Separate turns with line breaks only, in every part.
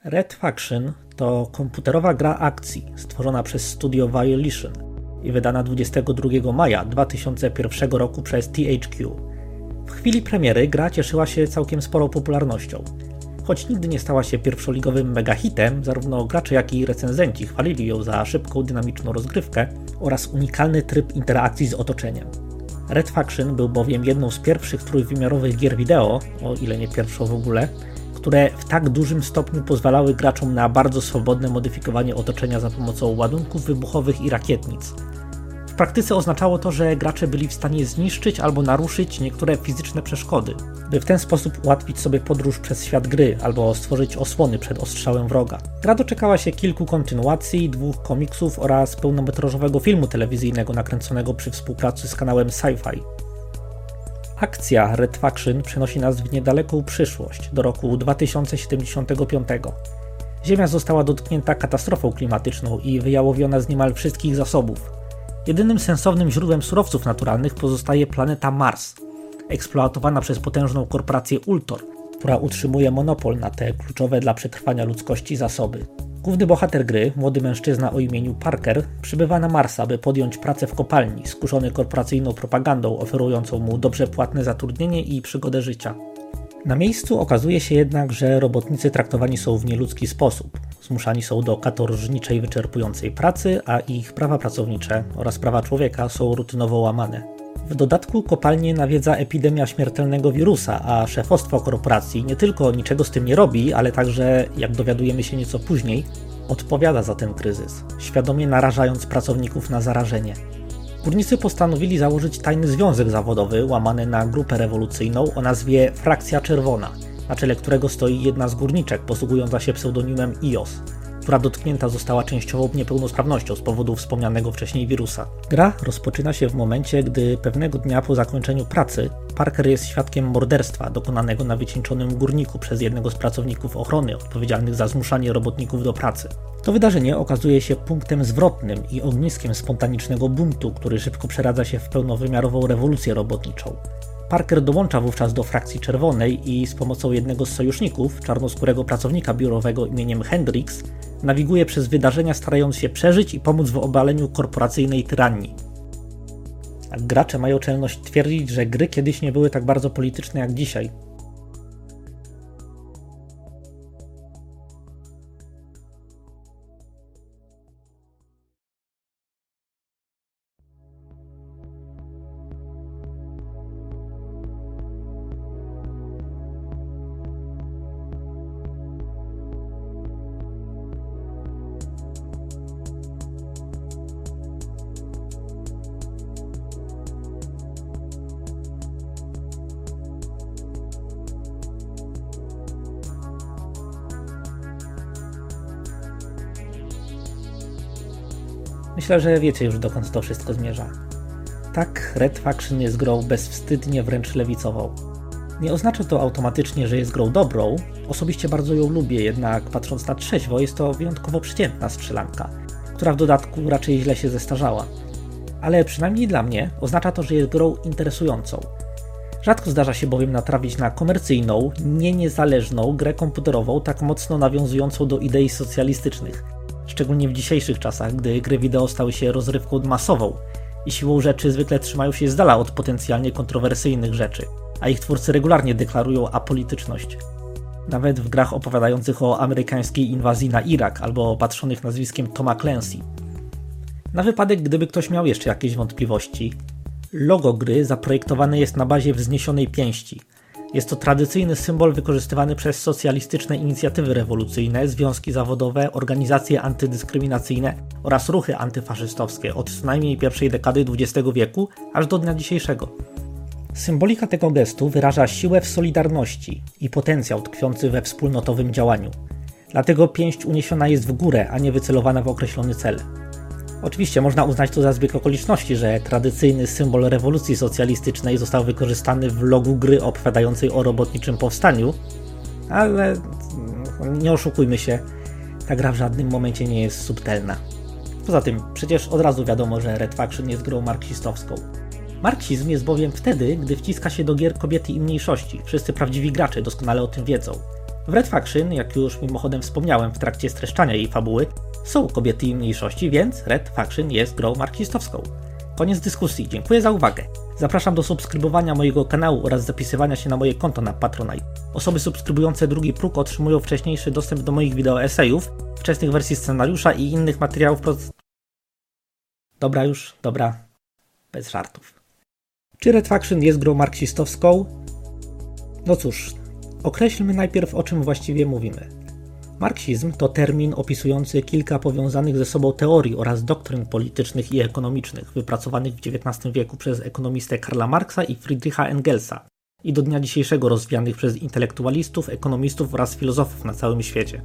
Red Faction to komputerowa gra akcji stworzona przez studio Violation i wydana 22 maja 2001 roku przez THQ. W chwili premiery gra cieszyła się całkiem sporą popularnością. Choć nigdy nie stała się pierwszoligowym megahitem, zarówno gracze jak i recenzenci chwalili ją za szybką, dynamiczną rozgrywkę oraz unikalny tryb interakcji z otoczeniem. Red Faction był bowiem jedną z pierwszych trójwymiarowych gier wideo, o ile nie pierwszą w ogóle, które w tak dużym stopniu pozwalały graczom na bardzo swobodne modyfikowanie otoczenia za pomocą ładunków wybuchowych i rakietnic. W praktyce oznaczało to, że gracze byli w stanie zniszczyć albo naruszyć niektóre fizyczne przeszkody, by w ten sposób ułatwić sobie podróż przez świat gry albo stworzyć osłony przed ostrzałem wroga. Gra doczekała się kilku kontynuacji, 2 komiksów oraz pełnometrażowego filmu telewizyjnego nakręconego przy współpracy z kanałem Sci-Fi. Akcja Red Faction przenosi nas w niedaleką przyszłość, do roku 2075. Ziemia została dotknięta katastrofą klimatyczną i wyjałowiona z niemal wszystkich zasobów. Jedynym sensownym źródłem surowców naturalnych pozostaje planeta Mars, eksploatowana przez potężną korporację Ultor, która utrzymuje monopol na te kluczowe dla przetrwania ludzkości zasoby. Główny bohater gry, młody mężczyzna o imieniu Parker, przybywa na Marsa, by podjąć pracę w kopalni, skuszony korporacyjną propagandą oferującą mu dobrze płatne zatrudnienie i przygodę życia. Na miejscu okazuje się jednak, że robotnicy traktowani są w nieludzki sposób. Zmuszani są do katorżniczej, wyczerpującej pracy, a ich prawa pracownicze oraz prawa człowieka są rutynowo łamane. W dodatku kopalnię nawiedza epidemia śmiertelnego wirusa, a szefostwo korporacji nie tylko niczego z tym nie robi, ale także, jak dowiadujemy się nieco później, odpowiada za ten kryzys, świadomie narażając pracowników na zarażenie. Górnicy postanowili założyć tajny związek zawodowy łamany na grupę rewolucyjną o nazwie Frakcja Czerwona, na czele którego stoi jedna z górniczek posługująca się pseudonimem IOS, która dotknięta została częściową niepełnosprawnością z powodu wspomnianego wcześniej wirusa. Gra rozpoczyna się w momencie, gdy pewnego dnia po zakończeniu pracy Parker jest świadkiem morderstwa dokonanego na wycieńczonym górniku przez jednego z pracowników ochrony odpowiedzialnych za zmuszanie robotników do pracy. To wydarzenie okazuje się punktem zwrotnym i ogniskiem spontanicznego buntu, który szybko przeradza się w pełnowymiarową rewolucję robotniczą. Parker dołącza wówczas do Frakcji Czerwonej i z pomocą jednego z sojuszników, czarnoskórego pracownika biurowego imieniem Hendrix, nawiguje przez wydarzenia, starając się przeżyć i pomóc w obaleniu korporacyjnej tyranii. A gracze mają czelność twierdzić, że gry kiedyś nie były tak bardzo polityczne jak dzisiaj. Myślę, że wiecie już, dokąd to wszystko zmierza. Tak, Red Faction jest grą bezwstydnie wręcz lewicową. Nie oznacza to automatycznie, że jest grą dobrą, osobiście bardzo ją lubię, jednak patrząc na trzeźwo jest to wyjątkowo przeciętna strzelanka, która w dodatku raczej źle się zestarzała. Ale przynajmniej dla mnie oznacza to, że jest grą interesującą. Rzadko zdarza się bowiem natrafić na komercyjną, niezależną grę komputerową tak mocno nawiązującą do idei socjalistycznych. Szczególnie w dzisiejszych czasach, gdy gry wideo stały się rozrywką masową i siłą rzeczy zwykle trzymają się z dala od potencjalnie kontrowersyjnych rzeczy, a ich twórcy regularnie deklarują apolityczność. Nawet w grach opowiadających o amerykańskiej inwazji na Irak albo patrzonych nazwiskiem Toma Clancy. Na wypadek, gdyby ktoś miał jeszcze jakieś wątpliwości, logo gry zaprojektowane jest na bazie wzniesionej pięści. Jest to tradycyjny symbol wykorzystywany przez socjalistyczne inicjatywy rewolucyjne, związki zawodowe, organizacje antydyskryminacyjne oraz ruchy antyfaszystowskie od co najmniej pierwszej dekady XX wieku aż do dnia dzisiejszego. Symbolika tego gestu wyraża siłę w solidarności i potencjał tkwiący we wspólnotowym działaniu. Dlatego pięść uniesiona jest w górę, a nie wycelowana w określony cel. Oczywiście można uznać to za zbieg okoliczności, że tradycyjny symbol rewolucji socjalistycznej został wykorzystany w logu gry opowiadającej o robotniczym powstaniu, ale nie oszukujmy się, ta gra w żadnym momencie nie jest subtelna. Poza tym, przecież od razu wiadomo, że Red Faction jest grą marksistowską. Marksizm jest bowiem wtedy, gdy wciska się do gier kobiety i mniejszości. Wszyscy prawdziwi gracze doskonale o tym wiedzą. W Red Faction, jak już mimochodem wspomniałem w trakcie streszczania jej fabuły, są kobiety i mniejszości, więc Red Faction jest grą marksistowską. Koniec dyskusji, dziękuję za uwagę. Zapraszam do subskrybowania mojego kanału oraz zapisywania się na moje konto na Patronite. Osoby subskrybujące drugi próg otrzymują wcześniejszy dostęp do moich wideo esejów, wczesnych wersji scenariusza i innych materiałów Dobra, bez żartów. Czy Red Faction jest grą marksistowską? No cóż, określmy najpierw, o czym właściwie mówimy. Marksizm to termin opisujący kilka powiązanych ze sobą teorii oraz doktryn politycznych i ekonomicznych wypracowanych w XIX wieku przez ekonomistę Karla Marksa i Friedricha Engelsa i do dnia dzisiejszego rozwijanych przez intelektualistów, ekonomistów oraz filozofów na całym świecie.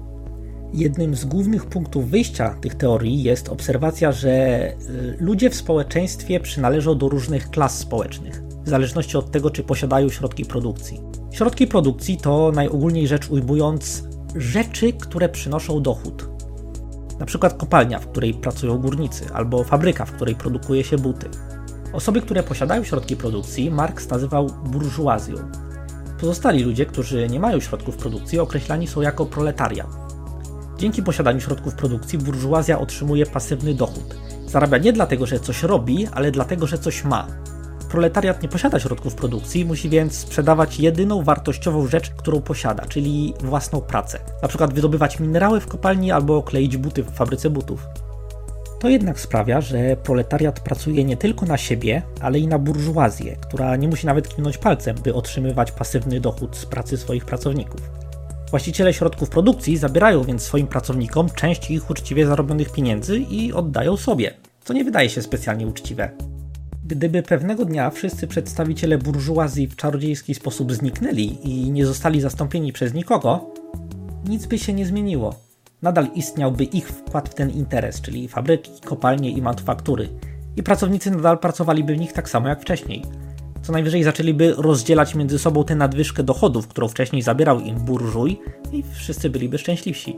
Jednym z głównych punktów wyjścia tych teorii jest obserwacja, że ludzie w społeczeństwie przynależą do różnych klas społecznych, w zależności od tego, czy posiadają środki produkcji. Środki produkcji to, najogólniej rzecz ujmując, rzeczy, które przynoszą dochód. Na przykład kopalnia, w której pracują górnicy, albo fabryka, w której produkuje się buty. Osoby, które posiadają środki produkcji, Marks nazywał burżuazją. Pozostali ludzie, którzy nie mają środków produkcji, określani są jako proletariat. Dzięki posiadaniu środków produkcji burżuazja otrzymuje pasywny dochód. Zarabia nie dlatego, że coś robi, ale dlatego, że coś ma. Proletariat nie posiada środków produkcji, musi więc sprzedawać jedyną wartościową rzecz, którą posiada, czyli własną pracę. Na przykład wydobywać minerały w kopalni albo kleić buty w fabryce butów. To jednak sprawia, że proletariat pracuje nie tylko na siebie, ale i na burżuazję, która nie musi nawet kiwnąć palcem, by otrzymywać pasywny dochód z pracy swoich pracowników. Właściciele środków produkcji zabierają więc swoim pracownikom część ich uczciwie zarobionych pieniędzy i oddają sobie, co nie wydaje się specjalnie uczciwe. Gdyby pewnego dnia wszyscy przedstawiciele burżuazji w czarodziejski sposób zniknęli i nie zostali zastąpieni przez nikogo, nic by się nie zmieniło. Nadal istniałby ich wkład w ten interes, czyli fabryki, kopalnie i manufaktury. I pracownicy nadal pracowaliby w nich tak samo jak wcześniej. Co najwyżej zaczęliby rozdzielać między sobą tę nadwyżkę dochodów, którą wcześniej zabierał im burżuj i wszyscy byliby szczęśliwsi.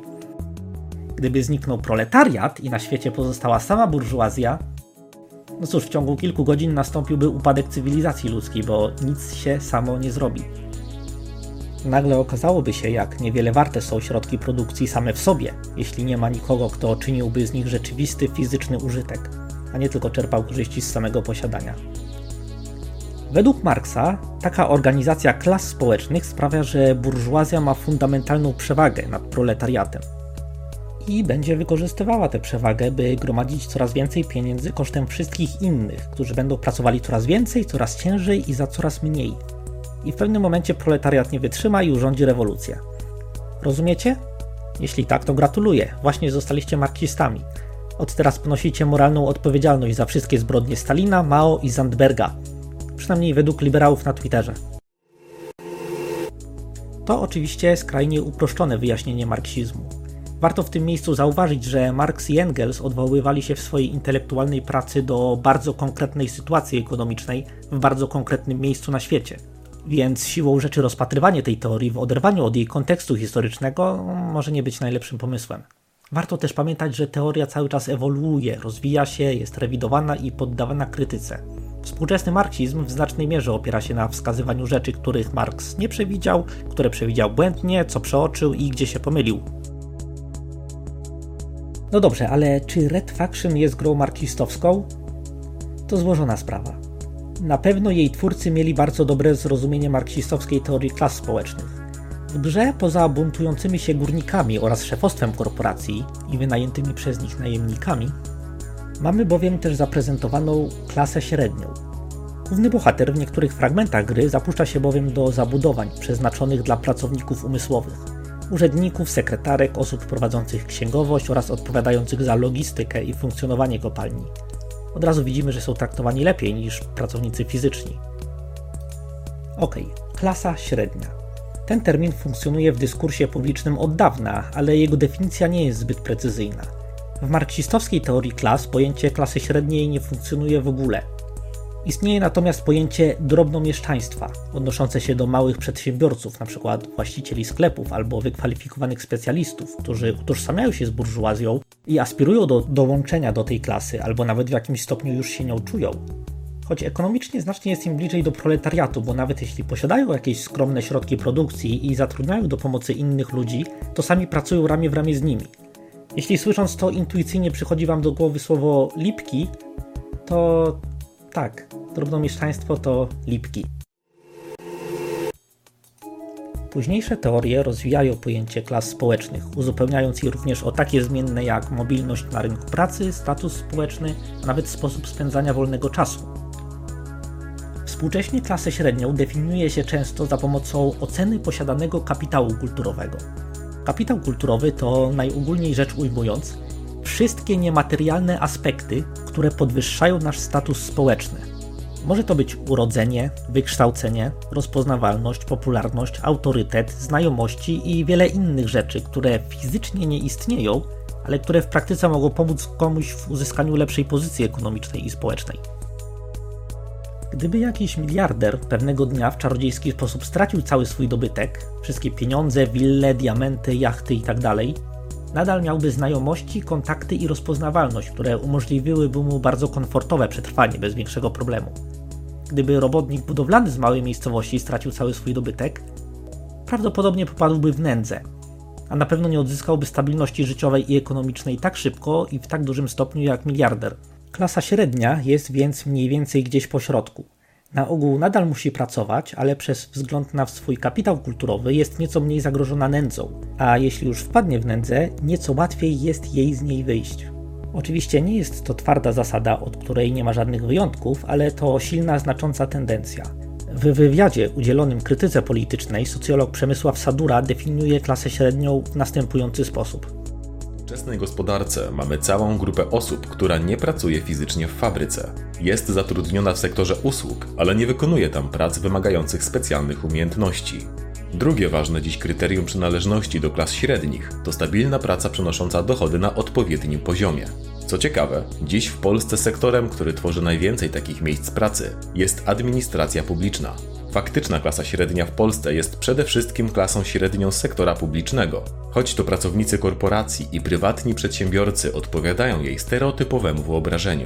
Gdyby zniknął proletariat i na świecie pozostała sama burżuazja, no cóż, w ciągu kilku godzin nastąpiłby upadek cywilizacji ludzkiej, bo nic się samo nie zrobi. Nagle okazałoby się, jak niewiele warte są środki produkcji same w sobie, jeśli nie ma nikogo, kto czyniłby z nich rzeczywisty fizyczny użytek, a nie tylko czerpał korzyści z samego posiadania. Według Marksa taka organizacja klas społecznych sprawia, że burżuazja ma fundamentalną przewagę nad proletariatem i będzie wykorzystywała tę przewagę, by gromadzić coraz więcej pieniędzy kosztem wszystkich innych, którzy będą pracowali coraz więcej, coraz ciężej i za coraz mniej. I w pewnym momencie proletariat nie wytrzyma i urządzi rewolucję. Rozumiecie? Jeśli tak, to gratuluję, właśnie zostaliście marksistami. Od teraz ponosicie moralną odpowiedzialność za wszystkie zbrodnie Stalina, Mao i Zandberga. Przynajmniej według liberałów na Twitterze. To oczywiście skrajnie uproszczone wyjaśnienie marksizmu. Warto w tym miejscu zauważyć, że Marks i Engels odwoływali się w swojej intelektualnej pracy do bardzo konkretnej sytuacji ekonomicznej w bardzo konkretnym miejscu na świecie. Więc siłą rzeczy rozpatrywanie tej teorii w oderwaniu od jej kontekstu historycznego może nie być najlepszym pomysłem. Warto też pamiętać, że teoria cały czas ewoluuje, rozwija się, jest rewidowana i poddawana krytyce. Współczesny marksizm w znacznej mierze opiera się na wskazywaniu rzeczy, których Marks nie przewidział, które przewidział błędnie, co przeoczył i gdzie się pomylił. No dobrze, ale czy Red Faction jest grą marksistowską? To złożona sprawa. Na pewno jej twórcy mieli bardzo dobre zrozumienie marksistowskiej teorii klas społecznych. W grze, poza buntującymi się górnikami oraz szefostwem korporacji i wynajętymi przez nich najemnikami, mamy bowiem też zaprezentowaną klasę średnią. Główny bohater w niektórych fragmentach gry zapuszcza się bowiem do zabudowań przeznaczonych dla pracowników umysłowych, urzędników, sekretarek, osób prowadzących księgowość oraz odpowiadających za logistykę i funkcjonowanie kopalni. Od razu widzimy, że są traktowani lepiej niż pracownicy fizyczni. Klasa średnia. Ten termin funkcjonuje w dyskursie publicznym od dawna, ale jego definicja nie jest zbyt precyzyjna. W marksistowskiej teorii klas pojęcie klasy średniej nie funkcjonuje w ogóle. Istnieje natomiast pojęcie drobnomieszczaństwa, odnoszące się do małych przedsiębiorców, np. właścicieli sklepów albo wykwalifikowanych specjalistów, którzy utożsamiają się z burżuazją i aspirują do dołączenia do tej klasy, albo nawet w jakimś stopniu już się nią czują. choć ekonomicznie znacznie jest im bliżej do proletariatu, bo nawet jeśli posiadają jakieś skromne środki produkcji i zatrudniają do pomocy innych ludzi, to sami pracują ramię w ramię z nimi. Jeśli słysząc to intuicyjnie przychodzi Wam do głowy słowo lipki, to tak, drobnomieszczaństwo to lipki. Późniejsze teorie rozwijają pojęcie klas społecznych, uzupełniając je również o takie zmienne jak mobilność na rynku pracy, status społeczny, a nawet sposób spędzania wolnego czasu. Współcześnie klasę średnią definiuje się często za pomocą oceny posiadanego kapitału kulturowego. Kapitał kulturowy to, najogólniej rzecz ujmując, wszystkie niematerialne aspekty, które podwyższają nasz status społeczny. Może to być urodzenie, wykształcenie, rozpoznawalność, popularność, autorytet, znajomości i wiele innych rzeczy, które fizycznie nie istnieją, ale które w praktyce mogą pomóc komuś w uzyskaniu lepszej pozycji ekonomicznej i społecznej. Gdyby jakiś miliarder pewnego dnia w czarodziejski sposób stracił cały swój dobytek, wszystkie pieniądze, wille, diamenty, jachty itd., nadal miałby znajomości, kontakty i rozpoznawalność, które umożliwiłyby mu bardzo komfortowe przetrwanie bez większego problemu. Gdyby robotnik budowlany z małej miejscowości stracił cały swój dobytek, prawdopodobnie popadłby w nędzę, a na pewno nie odzyskałby stabilności życiowej i ekonomicznej tak szybko i w tak dużym stopniu jak miliarder. Klasa średnia jest więc mniej więcej gdzieś po środku. Na ogół nadal musi pracować, ale przez wzgląd na swój kapitał kulturowy jest nieco mniej zagrożona nędzą, a jeśli już wpadnie w nędzę, nieco łatwiej jest jej z niej wyjść. Oczywiście nie jest to twarda zasada, od której nie ma żadnych wyjątków, ale to silna, znacząca tendencja. W wywiadzie udzielonym krytyce politycznej socjolog Przemysław Sadura definiuje klasę średnią w następujący sposób.
W współczesnej gospodarce mamy całą grupę osób, która nie pracuje fizycznie w fabryce. Jest zatrudniona w sektorze usług, ale nie wykonuje tam prac wymagających specjalnych umiejętności. Drugie ważne dziś kryterium przynależności do klas średnich to stabilna praca przynosząca dochody na odpowiednim poziomie. Co ciekawe, dziś w Polsce sektorem, który tworzy najwięcej takich miejsc pracy, jest administracja publiczna. Faktyczna klasa średnia w Polsce jest przede wszystkim klasą średnią z sektora publicznego, choć to pracownicy korporacji i prywatni przedsiębiorcy odpowiadają jej stereotypowemu wyobrażeniu.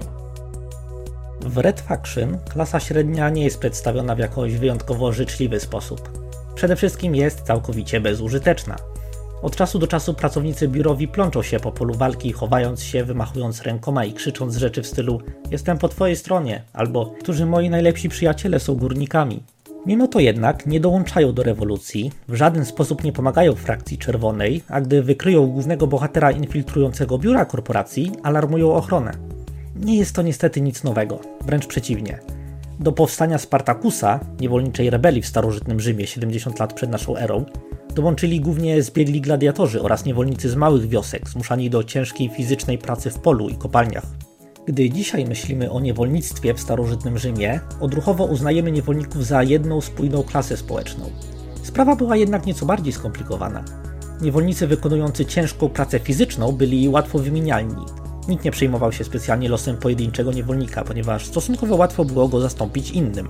W Red Faction klasa średnia nie jest przedstawiona w jakoś wyjątkowo życzliwy sposób. Przede wszystkim jest całkowicie bezużyteczna. Od czasu do czasu pracownicy biurowi plączą się po polu walki, chowając się, wymachując rękoma i krzycząc rzeczy w stylu „jestem po twojej stronie” albo „którzy moi najlepsi przyjaciele są górnikami”. Mimo to jednak nie dołączają do rewolucji, w żaden sposób nie pomagają frakcji czerwonej, a gdy wykryją głównego bohatera infiltrującego biura korporacji, alarmują ochronę. Nie jest to niestety nic nowego, wręcz przeciwnie. Do powstania Spartakusa, niewolniczej rebelii w starożytnym Rzymie 70 lat przed naszą erą, dołączyli głównie zbiegli gladiatorzy oraz niewolnicy z małych wiosek, zmuszani do ciężkiej fizycznej pracy w polu i kopalniach. Gdy dzisiaj myślimy o niewolnictwie w starożytnym Rzymie, odruchowo uznajemy niewolników za jedną spójną klasę społeczną. Sprawa była jednak nieco bardziej skomplikowana. Niewolnicy wykonujący ciężką pracę fizyczną byli łatwo wymienialni. Nikt nie przejmował się specjalnie losem pojedynczego niewolnika, ponieważ stosunkowo łatwo było go zastąpić innym.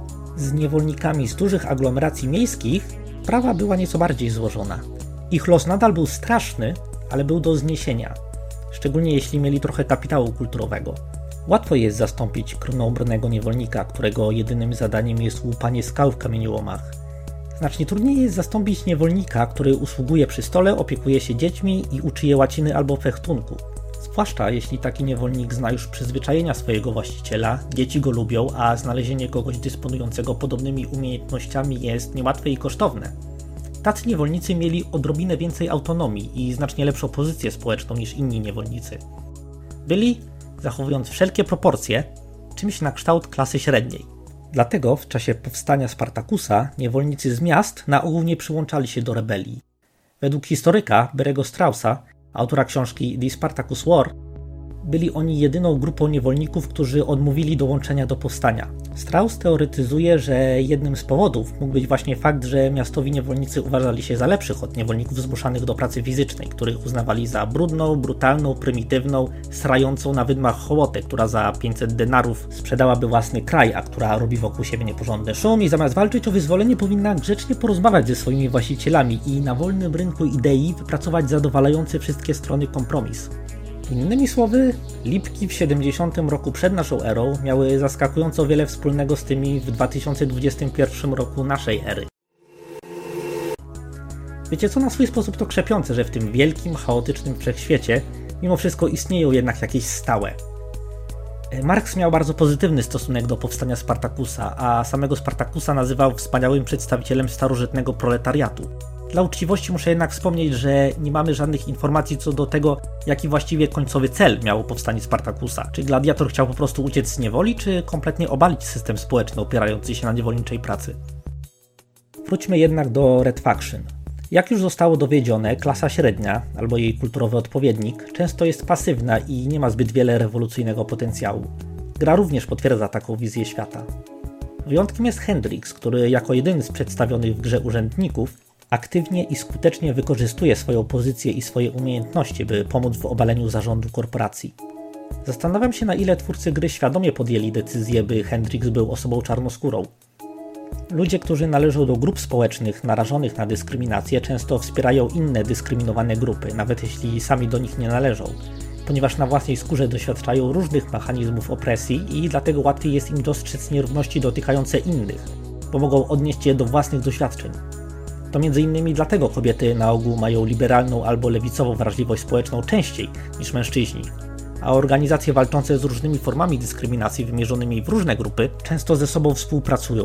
Z niewolnikami z dużych aglomeracji miejskich sprawa była nieco bardziej złożona. Ich los nadal był straszny, ale był do zniesienia. Szczególnie jeśli mieli trochę kapitału kulturowego. Łatwo jest zastąpić krnąbrnego niewolnika, którego jedynym zadaniem jest łupanie skał w kamieniołomach. Znacznie trudniej jest zastąpić niewolnika, który usługuje przy stole, opiekuje się dziećmi i uczy je łaciny albo fechtunku. Zwłaszcza jeśli taki niewolnik zna już przyzwyczajenia swojego właściciela, dzieci go lubią, a znalezienie kogoś dysponującego podobnymi umiejętnościami jest niełatwe i kosztowne. Tacy niewolnicy mieli odrobinę więcej autonomii i znacznie lepszą pozycję społeczną niż inni niewolnicy. Byli, zachowując wszelkie proporcje, czymś na kształt klasy średniej. Dlatego w czasie powstania Spartakusa niewolnicy z miast na ogół nie przyłączali się do rebelii. Według historyka Barry'ego Straussa, autora książki The Spartacus War, byli oni jedyną grupą niewolników, którzy odmówili dołączenia do powstania. Strauss teoretyzuje, że jednym z powodów mógł być właśnie fakt, że miastowi niewolnicy uważali się za lepszych od niewolników zmuszanych do pracy fizycznej, których uznawali za brudną, brutalną, prymitywną, srającą na wydmach hołotę, która za 500 denarów sprzedałaby własny kraj, a która robi wokół siebie nieporządny szum i zamiast walczyć o wyzwolenie powinna grzecznie porozmawiać ze swoimi właścicielami i na wolnym rynku idei wypracować zadowalający wszystkie strony kompromis. Innymi słowy, lipki w 70 roku przed naszą erą miały zaskakująco wiele wspólnego z tymi w 2021 roku naszej ery. Wiecie co, na swój sposób to krzepiące, że w tym wielkim, chaotycznym wszechświecie mimo wszystko istnieją jednak jakieś stałe. Marks miał bardzo pozytywny stosunek do powstania Spartakusa, a samego Spartakusa nazywał wspaniałym przedstawicielem starożytnego proletariatu. Dla uczciwości muszę jednak wspomnieć, że nie mamy żadnych informacji co do tego, jaki właściwie końcowy cel miało powstanie Spartakusa. Czy gladiator chciał po prostu uciec z niewoli, czy kompletnie obalić system społeczny opierający się na niewolniczej pracy? Wróćmy jednak do Red Faction. Jak już zostało dowiedzione, klasa średnia, albo jej kulturowy odpowiednik, często jest pasywna i nie ma zbyt wiele rewolucyjnego potencjału. Gra również potwierdza taką wizję świata. Wyjątkiem jest Hendrix, który jako jedyny z przedstawionych w grze urzędników aktywnie i skutecznie wykorzystuje swoją pozycję i swoje umiejętności, by pomóc w obaleniu zarządu korporacji. Zastanawiam się, na ile twórcy gry świadomie podjęli decyzję, by Hendrix był osobą czarnoskórą. Ludzie, którzy należą do grup społecznych narażonych na dyskryminację, często wspierają inne dyskryminowane grupy, nawet jeśli sami do nich nie należą, ponieważ na własnej skórze doświadczają różnych mechanizmów opresji i dlatego łatwiej jest im dostrzec nierówności dotykające innych, bo mogą odnieść je do własnych doświadczeń. To m.in. dlatego kobiety na ogół mają liberalną albo lewicową wrażliwość społeczną częściej niż mężczyźni, a organizacje walczące z różnymi formami dyskryminacji wymierzonymi w różne grupy często ze sobą współpracują.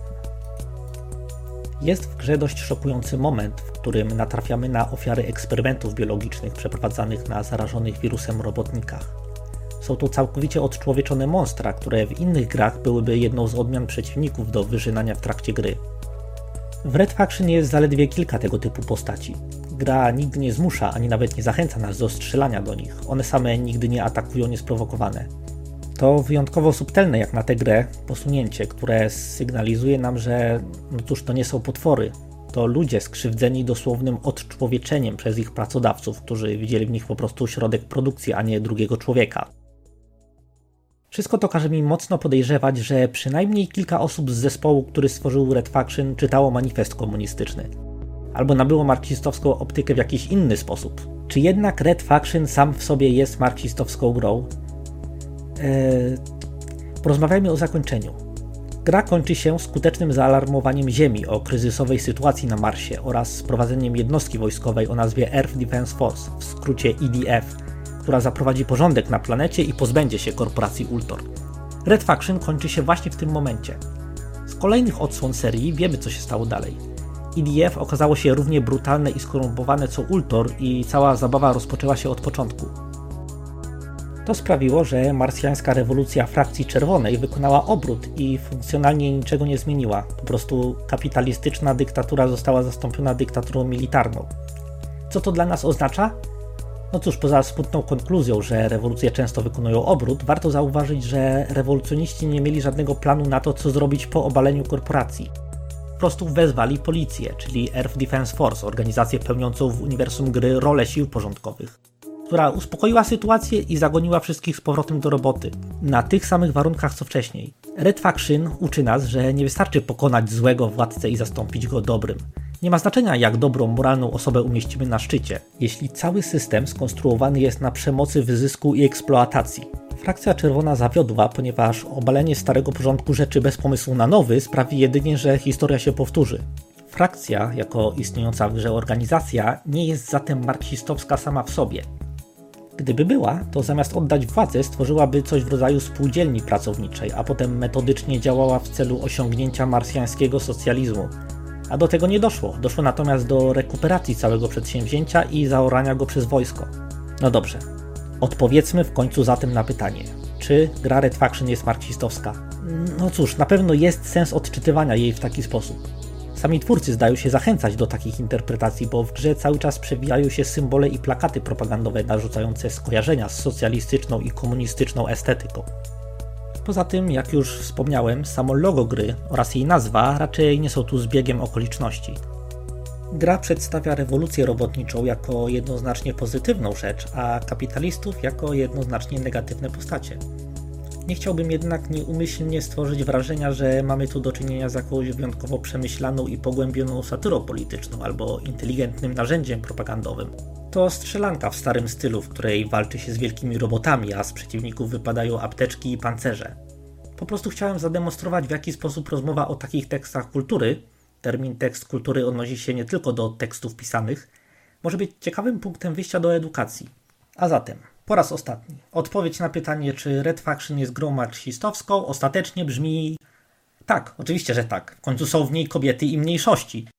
Jest w grze dość szokujący moment, w którym natrafiamy na ofiary eksperymentów biologicznych przeprowadzanych na zarażonych wirusem robotnikach. Są to całkowicie odczłowieczone monstra, które w innych grach byłyby jedną z odmian przeciwników do wyżynania w trakcie gry. W Red Faction jest zaledwie kilka tego typu postaci. Gra nigdy nie zmusza, ani nawet nie zachęca nas do strzelania do nich. One same nigdy nie atakują niesprowokowane. To wyjątkowo subtelne jak na tę grę posunięcie, które sygnalizuje nam, że to nie są potwory. To ludzie skrzywdzeni dosłownym odczłowieczeniem przez ich pracodawców, którzy widzieli w nich po prostu środek produkcji, a nie drugiego człowieka. Wszystko to każe mi mocno podejrzewać, że przynajmniej kilka osób z zespołu, który stworzył Red Faction, czytało manifest komunistyczny. Albo nabyło marksistowską optykę w jakiś inny sposób. Czy jednak Red Faction sam w sobie jest marksistowską grą? Porozmawiajmy o zakończeniu. Gra kończy się skutecznym zaalarmowaniem Ziemi o kryzysowej sytuacji na Marsie oraz sprowadzeniem jednostki wojskowej o nazwie Earth Defense Force, w skrócie EDF, która zaprowadzi porządek na planecie i pozbędzie się korporacji Ultor. Red Faction kończy się właśnie w tym momencie. Z kolejnych odsłon serii wiemy, co się stało dalej. EDF okazało się równie brutalne i skorumpowane co Ultor i cała zabawa rozpoczęła się od początku. To sprawiło, że marsjańska rewolucja frakcji czerwonej wykonała obrót i funkcjonalnie niczego nie zmieniła. Po prostu kapitalistyczna dyktatura została zastąpiona dyktaturą militarną. Co to dla nas oznacza? No cóż, poza smutną konkluzją, że rewolucje często wykonują obrót, warto zauważyć, że rewolucjoniści nie mieli żadnego planu na to, co zrobić po obaleniu korporacji. Po prostu wezwali policję, czyli Earth Defense Force, organizację pełniącą w uniwersum gry rolę sił porządkowych, która uspokoiła sytuację i zagoniła wszystkich z powrotem do roboty, na tych samych warunkach co wcześniej. Red Faction uczy nas, że nie wystarczy pokonać złego władcę i zastąpić go dobrym. Nie ma znaczenia, jak dobrą, moralną osobę umieścimy na szczycie, jeśli cały system skonstruowany jest na przemocy, wyzysku i eksploatacji. Frakcja czerwona zawiodła, ponieważ obalenie starego porządku rzeczy bez pomysłu na nowy sprawi jedynie, że historia się powtórzy. Frakcja, jako istniejąca w grze organizacja, nie jest zatem marksistowska sama w sobie. Gdyby była, to zamiast oddać władzę, stworzyłaby coś w rodzaju spółdzielni pracowniczej, a potem metodycznie działała w celu osiągnięcia marsjańskiego socjalizmu. A do tego nie doszło. Doszło natomiast do rekuperacji całego przedsięwzięcia i zaorania go przez wojsko. No dobrze. Odpowiedzmy w końcu zatem na pytanie. Czy gra Red Faction jest marksistowska? No cóż, na pewno jest sens odczytywania jej w taki sposób. Sami twórcy zdają się zachęcać do takich interpretacji, bo w grze cały czas przewijają się symbole i plakaty propagandowe narzucające skojarzenia z socjalistyczną i komunistyczną estetyką. Poza tym, jak już wspomniałem, samo logo gry oraz jej nazwa raczej nie są tu zbiegiem okoliczności. Gra przedstawia rewolucję robotniczą jako jednoznacznie pozytywną rzecz, a kapitalistów jako jednoznacznie negatywne postacie. Nie chciałbym jednak nieumyślnie stworzyć wrażenia, że mamy tu do czynienia z jakąś wyjątkowo przemyślaną i pogłębioną satyrą polityczną albo inteligentnym narzędziem propagandowym. to strzelanka w starym stylu, w której walczy się z wielkimi robotami, a z przeciwników wypadają apteczki i pancerze. Po prostu chciałem zademonstrować, w jaki sposób rozmowa o takich tekstach kultury, termin tekst kultury odnosi się nie tylko do tekstów pisanych, może być ciekawym punktem wyjścia do edukacji. A zatem, po raz ostatni, odpowiedź na pytanie, czy Red Faction jest grą marksistowską, ostatecznie brzmi... Tak, oczywiście, że tak. W końcu są w niej kobiety i mniejszości.